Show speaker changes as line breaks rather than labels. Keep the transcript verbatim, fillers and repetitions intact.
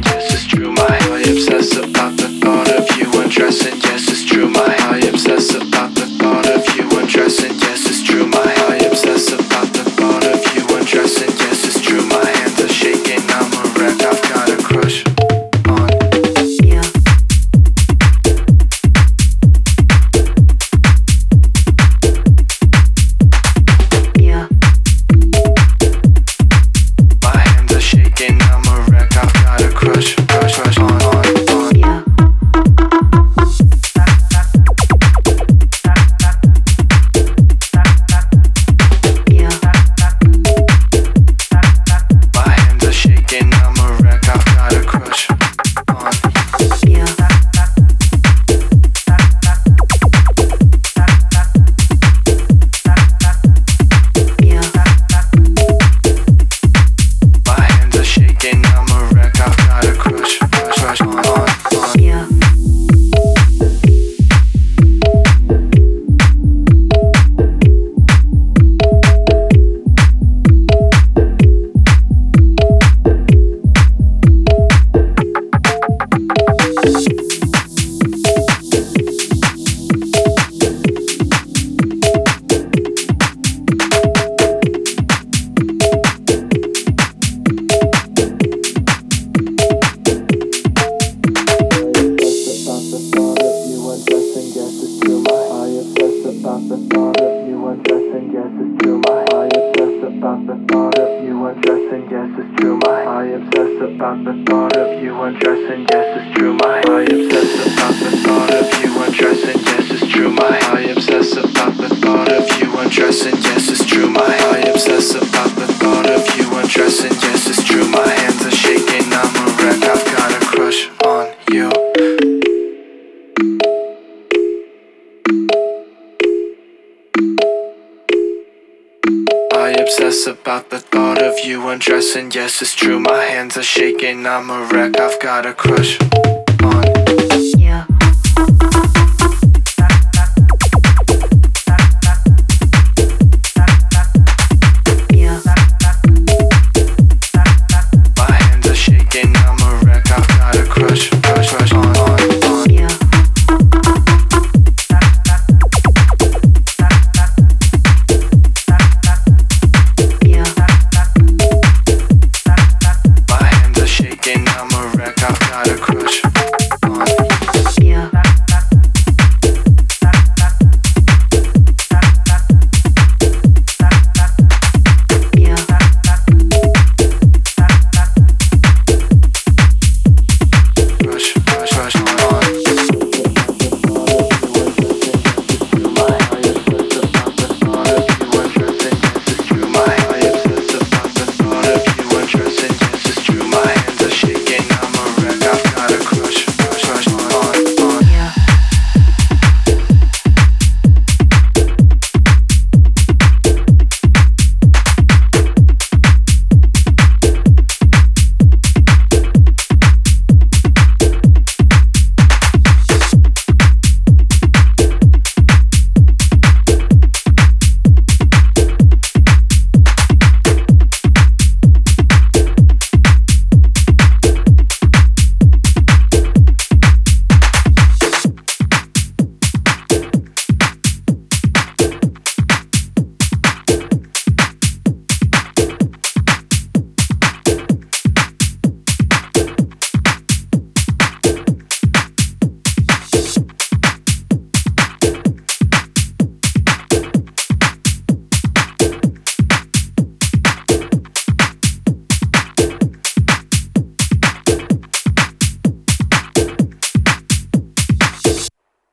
yes it's true. My I obsess about the thought of you undressing, yes it's true. My I obsess about the thought of you undressing, yes it's true. My I obsess about the thought of you undressing, yes it's true. My hands are shaking, I'm a wreck, I've got a crush on you. Yeah. My hands are shaking, I'm a wreck, I've got a crush, crush, crush on, on, on. Yeah. My hands are shaking, I'm a wreck, I've got a crush on you. My hands are shaking, I'm a wreck, I've got a crush, crush, crush on, on, on. Yeah. I obsess about the thought of you undressing, yes it's true. My I obsess about the thought of you undressing, yes it's true. My I obsess about the thought of you undressing, yes it's true. My I obsess about the thought of you undressing, yes it's true. My hands are shaking, I'm a wreck, I've got a crush on you. I obsess about the thought of you undressing, yes it's true. My hands are shaking, I'm a wreck, I've got a crush